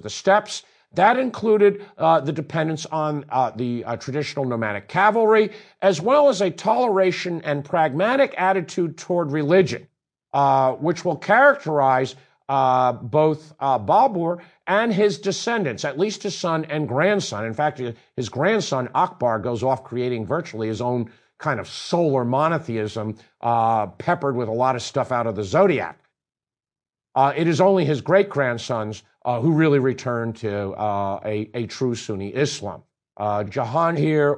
the steppes. That included the dependence on the traditional nomadic cavalry, as well as a toleration and pragmatic attitude toward religion, which will characterize both Babur and his descendants, at least his son and grandson. In fact, his grandson, Akbar, goes off creating virtually his own kind of solar monotheism, peppered with a lot of stuff out of the zodiac. It is only his great-grandsons who really returned to a true Sunni Islam. Jahangir,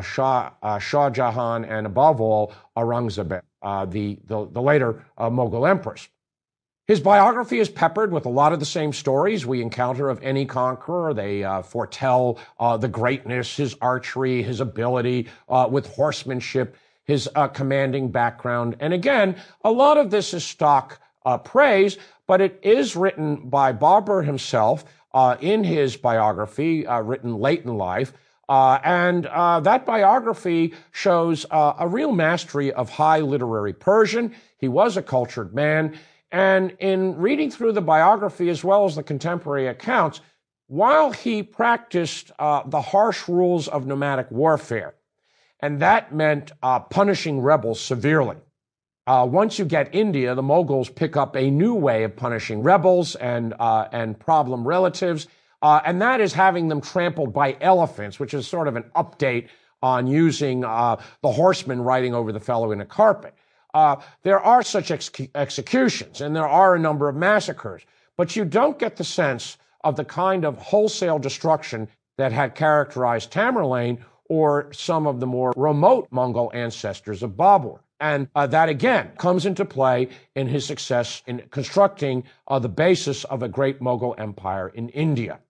Shah Jahan, and above all, Aurangzeb, the later Mughal empress. His biography is peppered with a lot of the same stories we encounter of any conqueror. They foretell the greatness, his archery, his ability with horsemanship, his commanding background. And again, a lot of this is stock praise, but it is written by Babur himself in his biography, written late in life. And that biography shows a real mastery of high literary Persian. He was a cultured man. And in reading through the biography as well as the contemporary accounts, while he practiced the harsh rules of nomadic warfare, and that meant punishing rebels severely. Once you get India, the Mughals pick up a new way of punishing rebels and problem relatives, and that is having them trampled by elephants, which is sort of an update on using the horseman riding over the fellow in a carpet. There are such executions, and there are a number of massacres, but you don't get the sense of the kind of wholesale destruction that had characterized Tamerlane or some of the more remote Mongol ancestors of Babur. And that, again, comes into play in his success in constructing the basis of a great Mughal empire in India.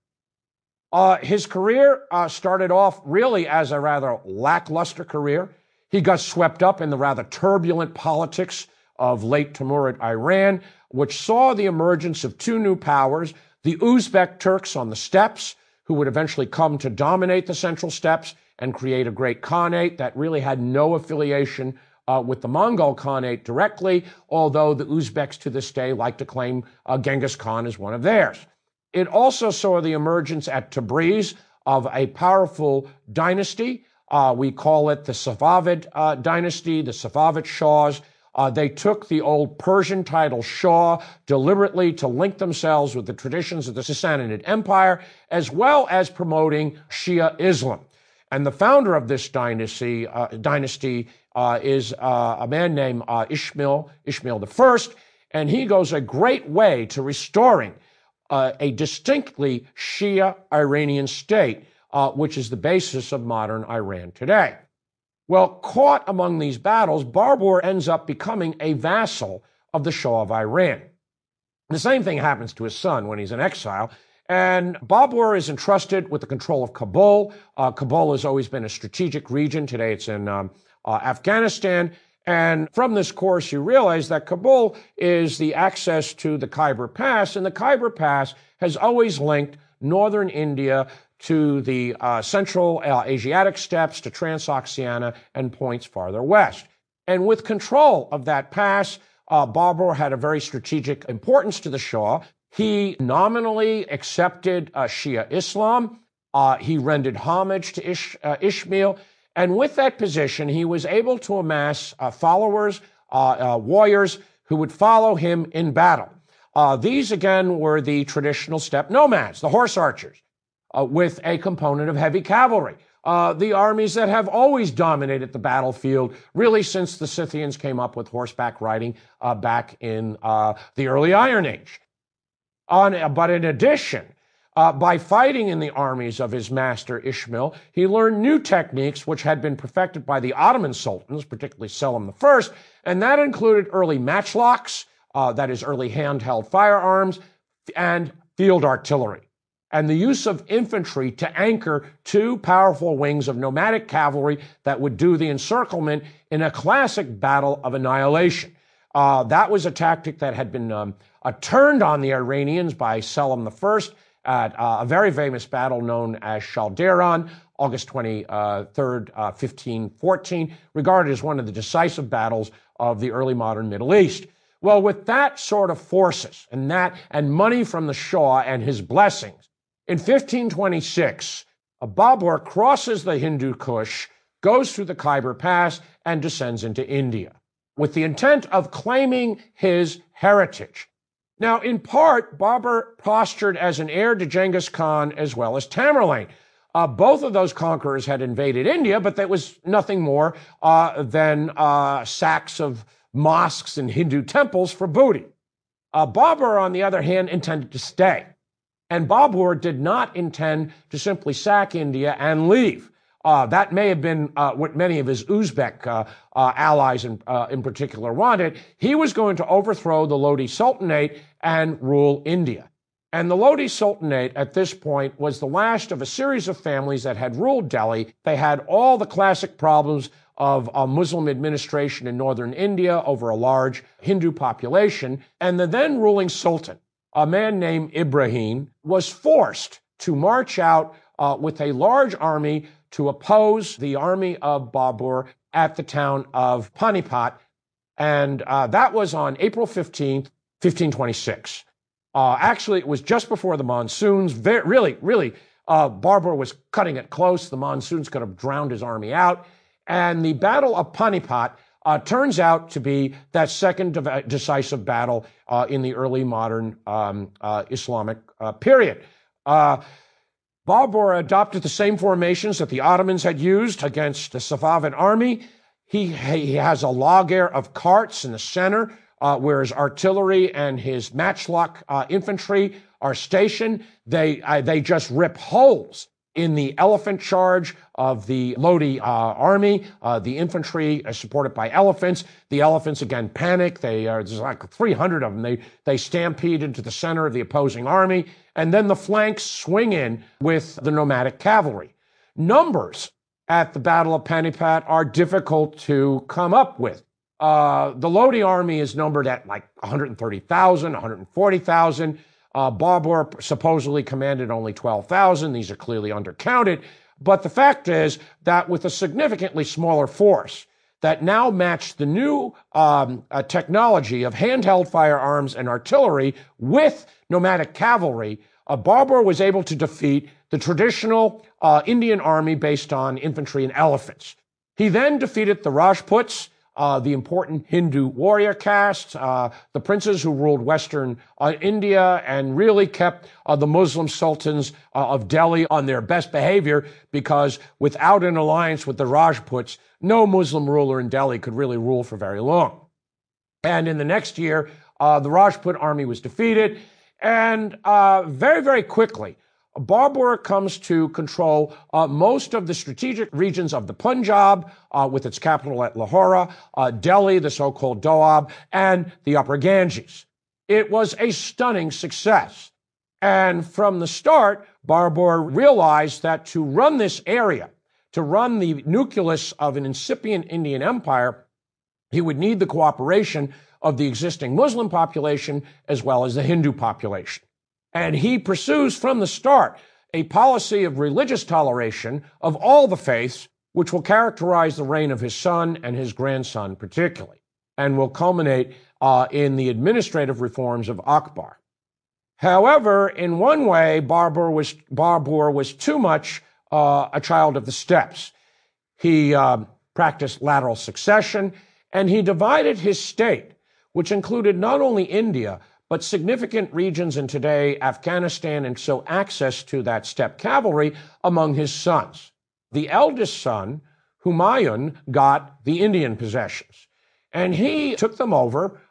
His career started off really as a rather lackluster career. He got swept up in the rather turbulent politics of late Timurid Iran, which saw the emergence of two new powers, the Uzbek Turks on the steppes, who would eventually come to dominate the central steppes and create a great Khanate that really had no affiliation with the Mongol Khanate directly, although the Uzbeks to this day like to claim Genghis Khan as one of theirs. It also saw the emergence at Tabriz of a powerful dynasty. We call it the Safavid dynasty, the Safavid Shahs. They took the old Persian title Shah deliberately to link themselves with the traditions of the Sassanid Empire, as well as promoting Shia Islam. And the founder of this dynasty is a man named Ismail I, and he goes a great way to restoring a distinctly Shia Iranian state, which is the basis of modern Iran today. Well, caught among these battles, Babur ends up becoming a vassal of the Shah of Iran. The same thing happens to his son when he's in exile, and Babur is entrusted with the control of Kabul. Kabul has always been a strategic region. Today it's in Afghanistan. And from this course, you realize that Kabul is the access to the Khyber Pass, and the Khyber Pass has always linked northern India to the central Asiatic steppes, to Transoxiana, and points farther west. And with control of that pass, Babur had a very strategic importance to the Shah. He nominally accepted Shia Islam. He rendered homage to Ismail. And with that position, he was able to amass followers, warriors who would follow him in battle. These, again, were the traditional steppe nomads, the horse archers, with a component of heavy cavalry. The armies that have always dominated the battlefield, really since the Scythians came up with horseback riding back in the early Iron Age. But in addition, by fighting in the armies of his master Ismail, he learned new techniques which had been perfected by the Ottoman sultans, particularly Selim I, and that included early matchlocks, that is, early handheld firearms, and field artillery, and the use of infantry to anchor two powerful wings of nomadic cavalry that would do the encirclement in a classic battle of annihilation. That was a tactic that had been turned on the Iranians by Selim I at a very famous battle known as Chaldiran, August 23rd, 1514, regarded as one of the decisive battles of the early modern Middle East. Well, with that sort of forces and money from the Shah and his blessings, In 1526, Babur crosses the Hindu Kush, goes through the Khyber Pass, and descends into India with the intent of claiming his heritage. Now, in part, Babur postured as an heir to Genghis Khan as well as Tamerlane. Both of those conquerors had invaded India, but that was nothing more than sacks of mosques and Hindu temples for booty. Babur, on the other hand, intended to stay. And Babur did not intend to simply sack India and leave. That may have been what many of his Uzbek allies in particular wanted. He was going to overthrow the Lodi Sultanate and rule India. And the Lodi Sultanate at this point was the last of a series of families that had ruled Delhi. They had all the classic problems of a Muslim administration in northern India over a large Hindu population. And the then ruling sultan, a man named Ibrahim, was forced to march out with a large army to oppose the army of Babur at the town of Panipat. And that was on April 15th, 1526. Actually, it was just before the monsoons. Really, Babur was cutting it close. The monsoons could have drowned his army out. And the Battle of Panipat turns out to be that second decisive battle in the early modern Islamic period. Babur adopted the same formations that the Ottomans had used against the Safavid army. He has a laager of carts in the center, where his artillery and his matchlock infantry are stationed. They just rip holes in the elephant charge of the Lodi army. The infantry are supported by elephants. The elephants again panic. There's like 300 of them. They stampede into the center of the opposing army, and then the flanks swing in with the nomadic cavalry. Numbers at the Battle of Panipat are difficult to come up with. The Lodi army is numbered at like 130,000, 140,000. Babur supposedly commanded only 12,000. These are clearly undercounted. But the fact is that with a significantly smaller force that now matched the new technology of handheld firearms and artillery with nomadic cavalry, Babur was able to defeat the traditional Indian army based on infantry and elephants. He then defeated the Rajputs, the important Hindu warrior caste, the princes who ruled Western India and really kept the Muslim sultans of Delhi on their best behavior, because without an alliance with the Rajputs, no Muslim ruler in Delhi could really rule for very long. And in the next year, the Rajput army was defeated, and very, very quickly, Babur comes to control most of the strategic regions of the Punjab, with its capital at Lahore, Delhi, the so-called Doab, and the Upper Ganges. It was a stunning success. And from the start, Babur realized that to run this area, to run the nucleus of an incipient Indian empire, he would need the cooperation of the existing Muslim population as well as the Hindu population. And he pursues from the start a policy of religious toleration of all the faiths, which will characterize the reign of his son and his grandson particularly, and will culminate in the administrative reforms of Akbar. However, in one way, Babur was too much a child of the steppes. He practiced lateral succession, and he divided his state, which included not only India, but significant regions in today Afghanistan, and so access to that steppe cavalry among his sons. The eldest son, Humayun, got the Indian possessions, and he took them over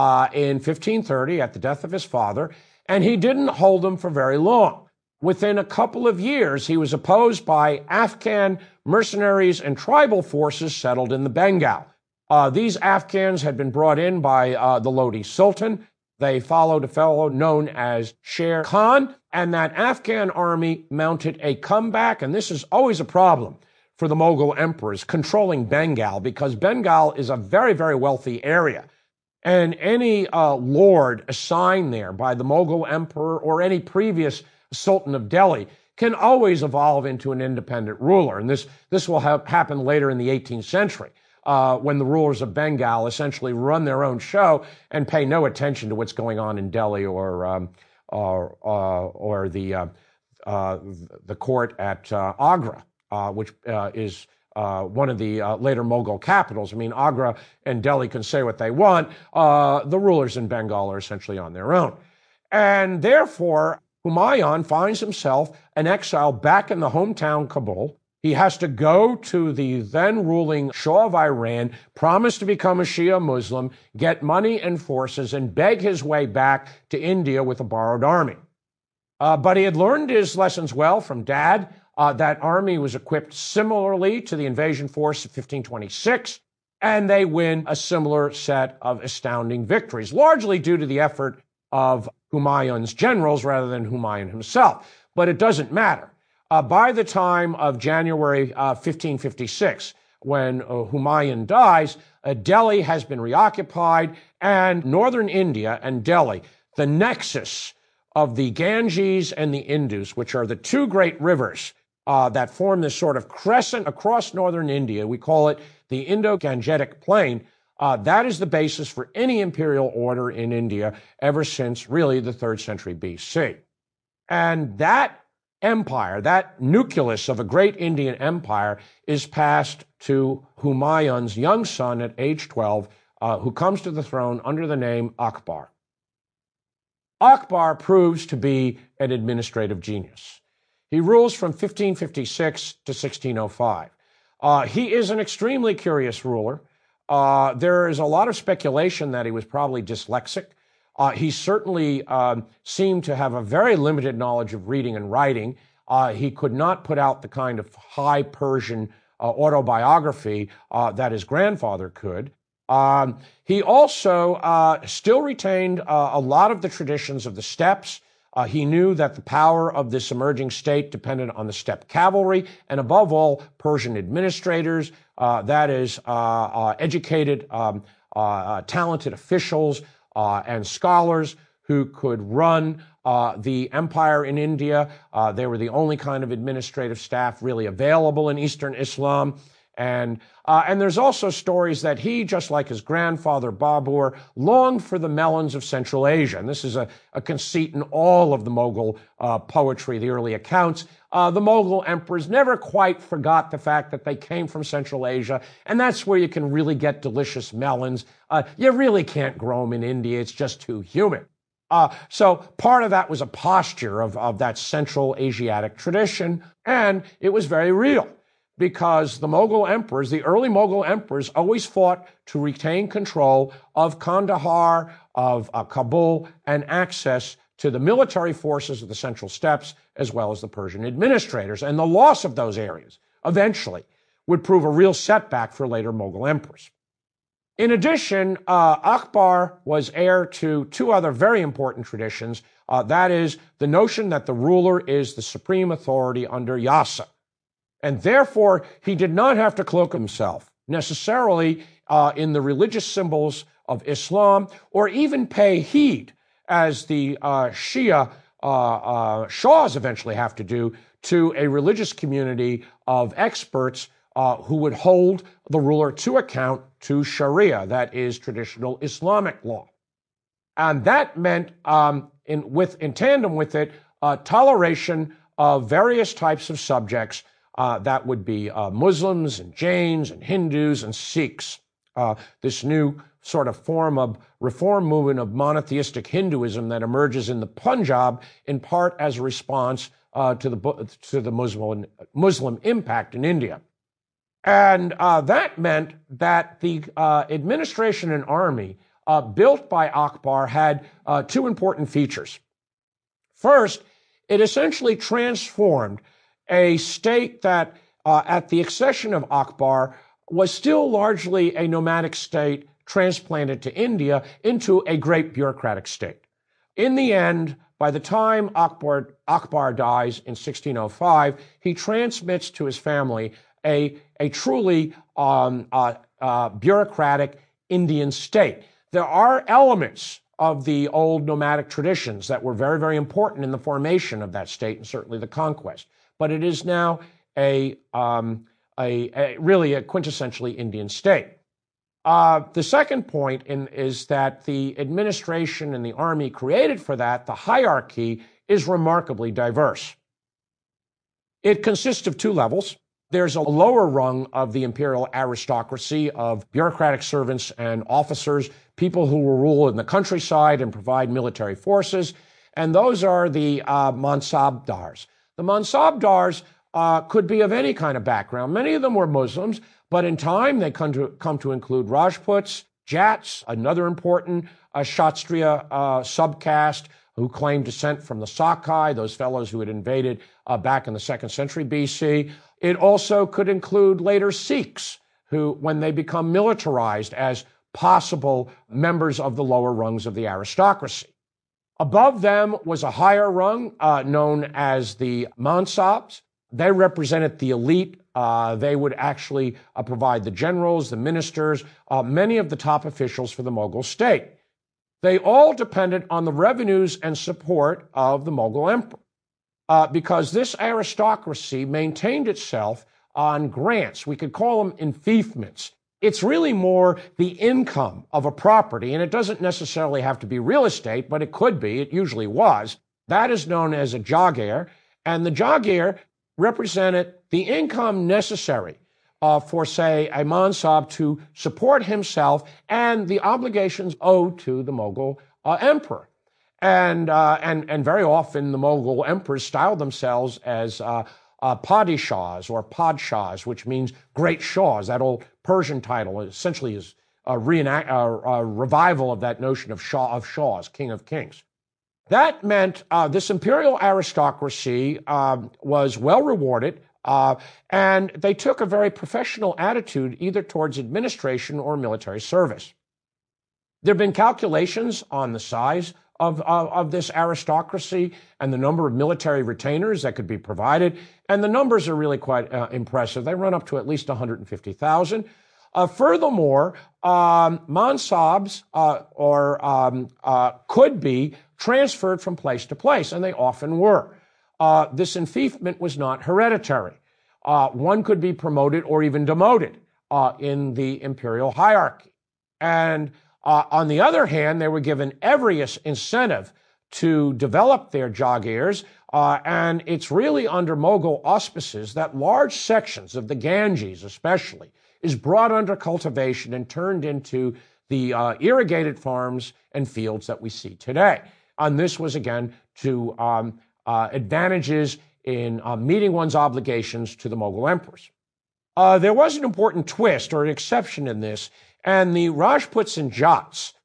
in 1530 at the death of his father, and he didn't hold them for very long. Within a couple of years, he was opposed by Afghan mercenaries and tribal forces settled in the Bengal. These Afghans had been brought in by the Lodi Sultan. They followed a fellow known as Sher Khan, and that Afghan army mounted a comeback, and this is always a problem for the Mughal emperors, controlling Bengal, because Bengal is a very, very wealthy area. And any lord assigned there by the Mughal emperor or any previous sultan of Delhi can always evolve into an independent ruler. And this will happen later in the 18th century. When the rulers of Bengal essentially run their own show and pay no attention to what's going on in Delhi or the the court at Agra, which is one of the later Mughal capitals. I mean, Agra and Delhi can say what they want. The rulers in Bengal are essentially on their own. And therefore, Humayun finds himself an exile back in the hometown Kabul. He has to go to the then ruling Shah of Iran, promise to become a Shia Muslim, get money and forces, and beg his way back to India with a borrowed army. But he had learned his lessons well from Dad. That army was equipped similarly to the invasion force of 1526, and they win a similar set of astounding victories, largely due to the effort of Humayun's generals rather than Humayun himself. But it doesn't matter. By the time of January 1556, when Humayun dies, Delhi has been reoccupied, and northern India and Delhi, the nexus of the Ganges and the Indus, which are the two great rivers that form this sort of crescent across northern India, we call it the Indo-Gangetic Plain. That is the basis for any imperial order in India ever since really the 3rd century BC. And that empire, that nucleus of a great Indian empire, is passed to Humayun's young son at age 12, who comes to the throne under the name Akbar. Akbar proves to be an administrative genius. He rules from 1556 to 1605. He is an extremely curious ruler. There is a lot of speculation that he was probably dyslexic. He certainly seemed to have a very limited knowledge of reading and writing. He could not put out the kind of high Persian autobiography that his grandfather could. He also still retained a lot of the traditions of the steppes. He knew that the power of this emerging state depended on the steppe cavalry and, above all, Persian administrators, that is, educated, talented officials and scholars who could run the empire in India. They were the only kind of administrative staff really available in Eastern Islam. And there's also stories that he, just like his grandfather Babur, longed for the melons of Central Asia. And this is a conceit in all of the Mughal poetry, the early accounts. The Mughal emperors never quite forgot the fact that they came from Central Asia, and that's where you can really get delicious melons. You really can't grow them in India. It's just too humid. So part of that was a posture of that Central Asiatic tradition, and it was very real, because the Mughal emperors, the early Mughal emperors, always fought to retain control of Kandahar, of Kabul, and access to the military forces of the Central Steppes, as well as the Persian administrators. And the loss of those areas eventually would prove a real setback for later Mughal emperors. In addition, Akbar was heir to two other very important traditions. That is, the notion that the ruler is the supreme authority under Yasa. And therefore, he did not have to cloak himself necessarily in the religious symbols of Islam, or even pay heed, as the Shia Shahs eventually have to do, to a religious community of experts who would hold the ruler to account to Sharia, that is traditional Islamic law. And that meant, in tandem with it, toleration of various types of subjects. That would be Muslims and Jains and Hindus and Sikhs. This new sort of form of reform movement of monotheistic Hinduism that emerges in the Punjab, in part as a response to the Muslim impact in India. And that meant that the administration and army built by Akbar had two important features. First, it essentially transformed a state that, at the accession of Akbar, was still largely a nomadic state transplanted to India into a great bureaucratic state. In the end, by the time Akbar dies in 1605, he transmits to his family a truly bureaucratic Indian state. There are elements of the old nomadic traditions that were very, very important in the formation of that state, and certainly the conquest. But it is now really a quintessentially Indian state. The second point is that the administration and the army created for that, the hierarchy, is remarkably diverse. It consists of two levels. There's a lower rung of the imperial aristocracy of bureaucratic servants and officers, people who will rule in the countryside and provide military forces, and those are the Mansabdars. The Mansabdars could be of any kind of background. Many of them were Muslims, but in time they come to include Rajputs, Jats, another important Kshatriya subcaste who claimed descent from the Sakai, those fellows who had invaded back in the 2nd century BC. It also could include later Sikhs, who, when they become militarized as possible members of the lower rungs of the aristocracy. Above them was a higher rung known as the Mansabs. They represented the elite. They would actually provide the generals, the ministers, many of the top officials for the Mughal state. They all depended on the revenues and support of the Mughal emperor because this aristocracy maintained itself on grants. We could call them enfeoffments. It's really more the income of a property, and it doesn't necessarily have to be real estate, but it could be. It usually was. That is known as a jagir, and the jagir represented the income necessary for, say, a Mansab to support himself and the obligations owed to the Mughal emperor. And very often the Mughal emperors styled themselves as padishahs or padshahs, which means great shahs. That old Persian title essentially is a revival of that notion of Shah of Shahs, King of Kings. That meant this imperial aristocracy was well rewarded, and they took a very professional attitude either towards administration or military service. There have been calculations on the size of this aristocracy and the number of military retainers that could be provided, and the numbers are really quite impressive. They run up to at least 150,000. Furthermore, Mansabs could be transferred from place to place, and they often were. This enfeoffment was not hereditary. One could be promoted or even demoted in the imperial hierarchy. And on the other hand, they were given every incentive to develop their jagirs, and it's really under Mughal auspices that large sections of the Ganges especially is brought under cultivation and turned into the irrigated farms and fields that we see today. And this was, again, to advantages in meeting one's obligations to the Mughal emperors. There was an important twist or an exception in this, and the Rajputs and Jats,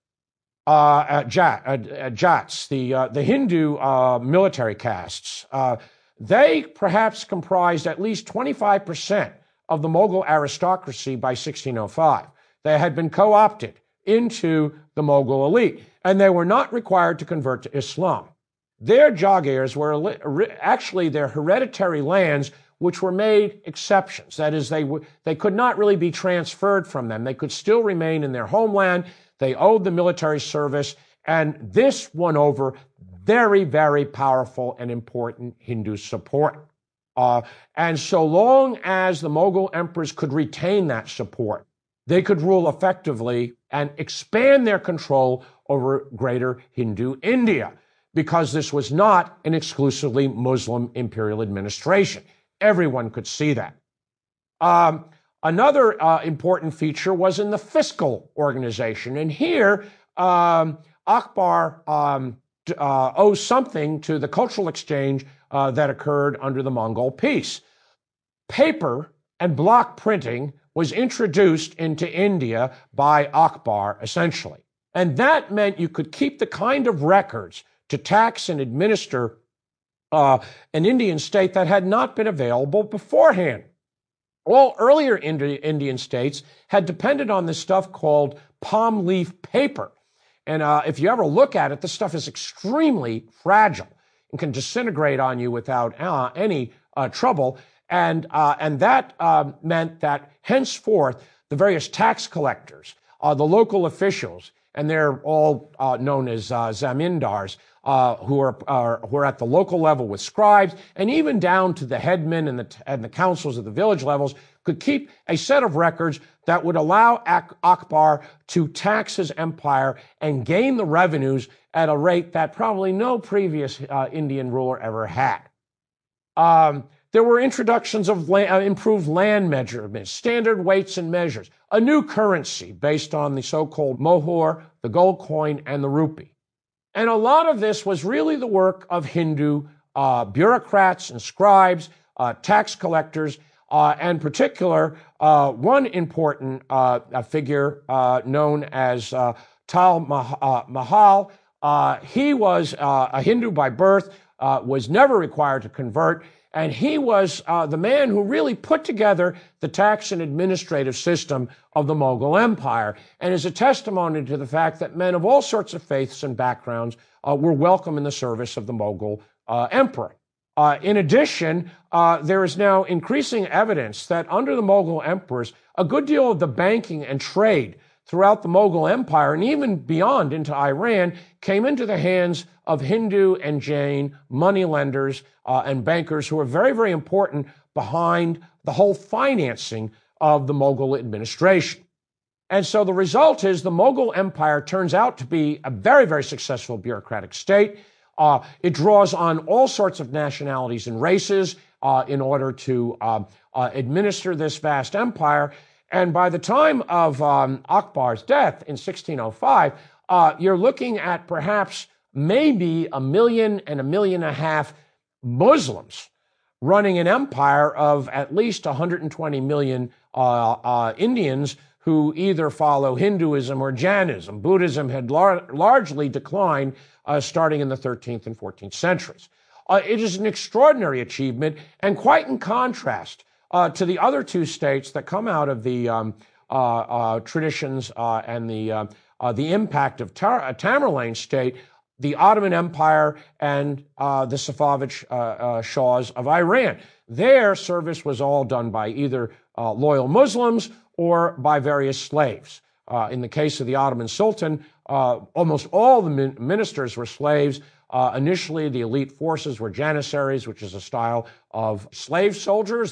the Hindu military castes, they perhaps comprised at least 25% of the Mughal aristocracy by 1605. They had been co-opted into the Mughal elite, and they were not required to convert to Islam. Their jagirs were actually their hereditary lands, which were made exceptions. That is, they could not really be transferred from them. They could still remain in their homeland. They owed the military service, and this won over very, very powerful and important Hindu support. And so long as the Mughal emperors could retain that support, they could rule effectively and expand their control over greater Hindu India, because this was not an exclusively Muslim imperial administration. Everyone could see that. Another important feature was in the fiscal organization. And here, Akbar owes something to the cultural exchange that occurred under the Mongol peace. Paper and block printing was introduced into India by Akbar, essentially. And that meant you could keep the kind of records to tax and administer an Indian state that had not been available beforehand. All earlier Indian states had depended on this stuff called palm leaf paper. And if you ever look at it, this stuff is extremely fragile and can disintegrate on you without any trouble. And that meant that henceforth, the various tax collectors, the local officials, and they're all known as zamindars, who are at the local level with scribes, and even down to the headmen and the councils of the village levels, could keep a set of records that would allow Akbar to tax his empire and gain the revenues at a rate that probably no previous Indian ruler ever had. There were introductions of improved land measurements, standard weights and measures, a new currency based on the so-called mohur, the gold coin, and the rupee. And a lot of this was really the work of Hindu bureaucrats and scribes, tax collectors, and in particular, one important figure known as Taj Mahal. He was a Hindu by birth, was never required to convert, and he was the man who really put together the tax and administrative system of the Mughal Empire, and is a testimony to the fact that men of all sorts of faiths and backgrounds were welcome in the service of the Mughal emperor. In addition, there is now increasing evidence that under the Mughal emperors, a good deal of the banking and trade throughout the Mughal Empire and even beyond into Iran came into the hands of Hindu and Jain moneylenders and bankers who are very, very important behind the whole financing of the Mughal administration. And so the result is the Mughal Empire turns out to be a very, very successful bureaucratic state. It draws on all sorts of nationalities and races in order to administer this vast empire. And by the time of Akbar's death in 1605, you're looking at perhaps maybe 1 million and 1.5 million Muslims running an empire of at least 120 million Indians who either follow Hinduism or Jainism. Buddhism had largely declined starting in the 13th and 14th centuries. It is an extraordinary achievement and quite in contrast to the other two states that come out of the traditions and the impact of Tamerlane state, the Ottoman Empire and the Safavid Shahs of Iran. Their service was all done by either loyal Muslims or by various slaves. In the case of the Ottoman Sultan, almost all the ministers were slaves. Initially, the elite forces were janissaries, which is a style of slave soldiers.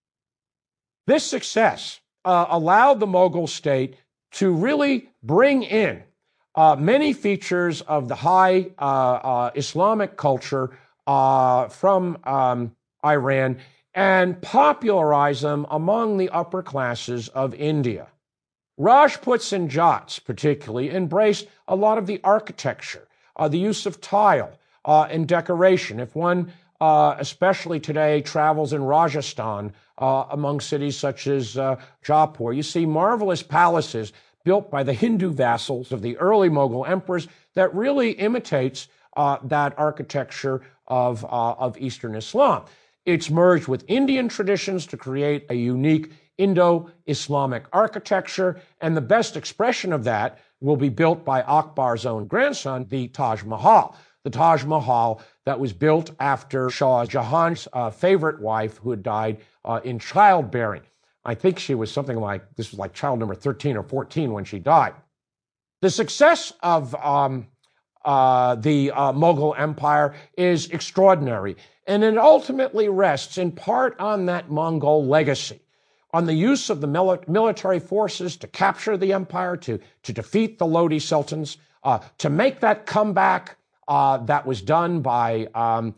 This success allowed the Mughal state to really bring in many features of the high Islamic culture from Iran and popularize them among the upper classes of India. Rajputs and Jats particularly embraced a lot of the architecture, the use of tile and decoration. If one, especially today, travels in Rajasthan among cities such as Jaipur, you see marvelous palaces built by the Hindu vassals of the early Mughal emperors that really imitates that architecture of Eastern Islam. It's merged with Indian traditions to create a unique Indo-Islamic architecture, and the best expression of that will be built by Akbar's own grandson, the Taj Mahal. The Taj Mahal that was built after Shah Jahan's favorite wife who had died in childbearing. I think she was something like, this was like child number 13 or 14 when she died. The success of the Mughal Empire is extraordinary, and it ultimately rests in part on that Mongol legacy, on the use of the military forces to capture the empire, to defeat the Lodi Sultans, to make that comeback that was done by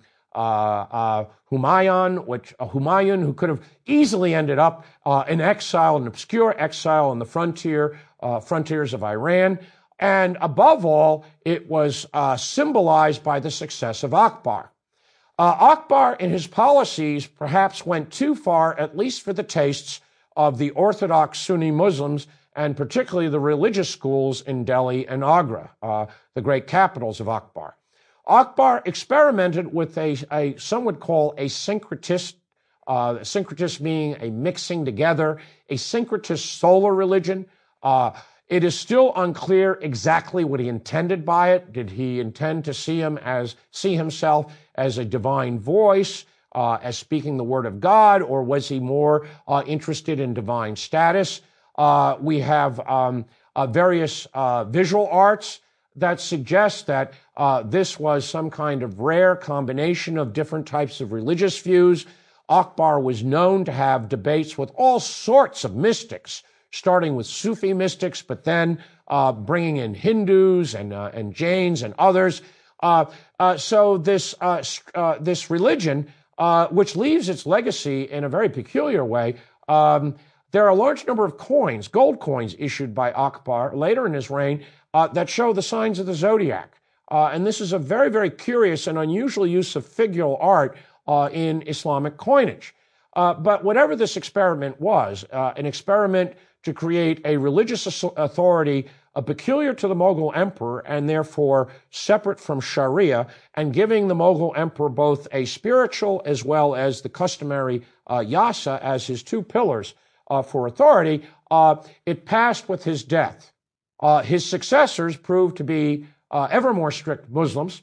Humayun, who could have easily ended up in exile, an obscure exile on the frontiers of Iran. And above all, it was symbolized by the success of Akbar. Akbar, in his policies, perhaps went too far, at least for the tastes of the Orthodox Sunni Muslims, and particularly the religious schools in Delhi and Agra, the great capitals of Akbar. Akbar experimented with a some would call a syncretist, syncretist being a mixing together, a syncretist solar religion. It is still unclear exactly what he intended by it. Did he intend to see himself as a divine voice, as speaking the word of God, or was he more interested in divine status? We have various visual arts that suggest that this was some kind of rare combination of different types of religious views. Akbar was known to have debates with all sorts of mystics, starting with Sufi mystics, but then bringing in Hindus and Jains and others. So this religion which leaves its legacy in a very peculiar way. There are a large number of coins, gold coins, issued by Akbar later in his reign that show the signs of the zodiac. And this is a very, very curious and unusual use of figural art in Islamic coinage. But whatever this experiment was, an experiment to create a religious authority peculiar to the Mughal emperor and therefore separate from Sharia, and giving the Mughal emperor both a spiritual as well as the customary yasa as his two pillars for authority, it passed with his death. His successors proved to be ever more strict Muslims.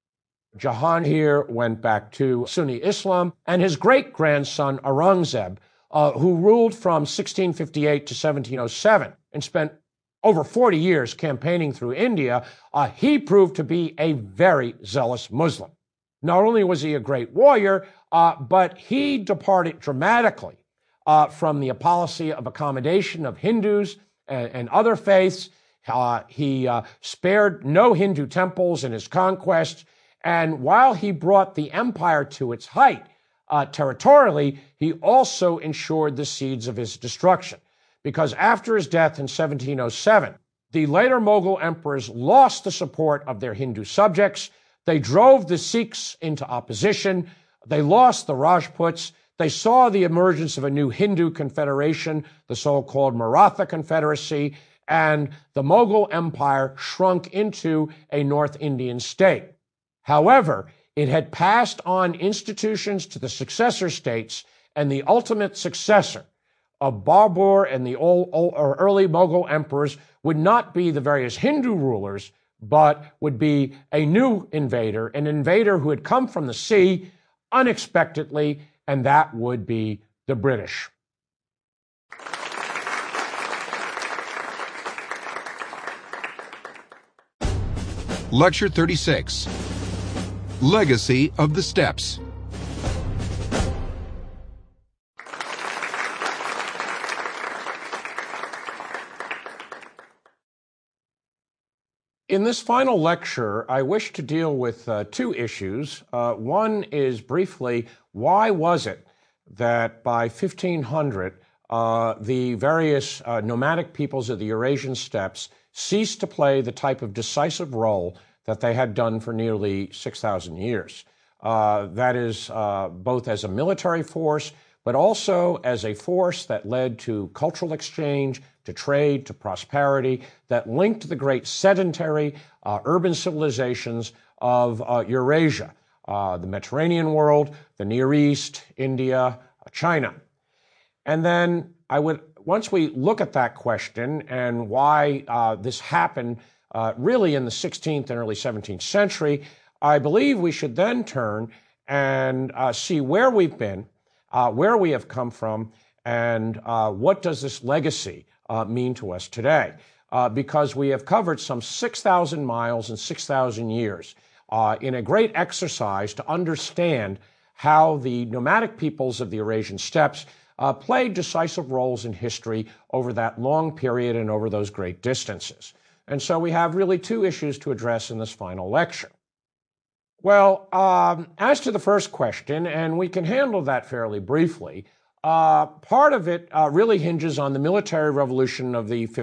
Jahangir went back to Sunni Islam, and his great-grandson Aurangzeb, who ruled from 1658 to 1707 and spent over 40 years campaigning through India, he proved to be a very zealous Muslim. Not only was he a great warrior, but he departed dramatically from the policy of accommodation of Hindus and other faiths. He spared no Hindu temples in his conquests, and while he brought the empire to its height territorially, he also ensured the seeds of his destruction. Because after his death in 1707, the later Mughal emperors lost the support of their Hindu subjects. They drove the Sikhs into opposition. They lost the Rajputs. They saw the emergence of a new Hindu confederation, the so-called Maratha Confederacy, and the Mughal Empire shrunk into a North Indian state. However, it had passed on institutions to the successor states, and the ultimate successor of Babur and the early Mughal emperors would not be the various Hindu rulers, but would be a new invader, an invader who had come from the sea unexpectedly, and that would be the British. Lecture 36, Legacy of the Steppes. In this final lecture, I wish to deal with two issues. One is briefly, why was it that by 1500, the various nomadic peoples of the Eurasian steppes ceased to play the type of decisive role that they had done for nearly 6,000 years? That is, both as a military force, but also as a force that led to cultural exchange, to trade, to prosperity, that linked the great sedentary urban civilizations of Eurasia, the Mediterranean world, the Near East, India, China. And then once we look at that question and why this happened really in the 16th and early 17th century, I believe we should then turn and see where we've been, where we have come from, and what does this legacy mean to us today? Because we have covered some 6,000 miles in 6,000 years in a great exercise to understand how the nomadic peoples of the Eurasian steppes played decisive roles in history over that long period and over those great distances. And so we have really two issues to address in this final lecture. Well, as to the first question, and we can handle that fairly briefly, part of it really hinges on the military revolution of the